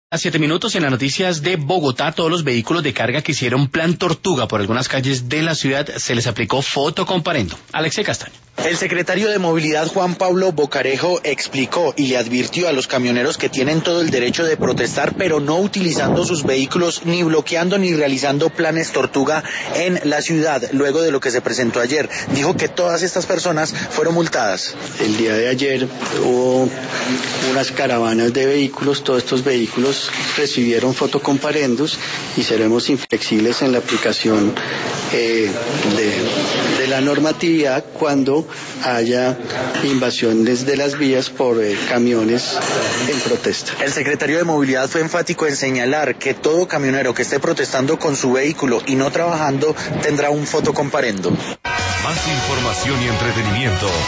A 7 minutos en las noticias de Bogotá, todos los vehículos de carga que hicieron plan tortuga por algunas calles de la ciudad se les aplicó fotocomparendo. Alexei Castaño. El secretario de Movilidad, Juan Pablo Bocarejo, explicó y le advirtió a los camioneros que tienen todo el derecho de protestar, pero no utilizando sus vehículos, ni bloqueando ni realizando planes tortuga en la ciudad, luego de lo que se presentó ayer. Dijo que todas estas personas fueron multadas. El día de ayer hubo unas caravanas de vehículos, todos estos vehículos recibieron fotocomparendos y seremos inflexibles en la aplicación de la normatividad cuando haya invasiones de las vías por camiones en protesta. El secretario de Movilidad fue enfático en señalar que todo camionero que esté protestando con su vehículo y no trabajando tendrá un fotocomparendo. Más información y entretenimiento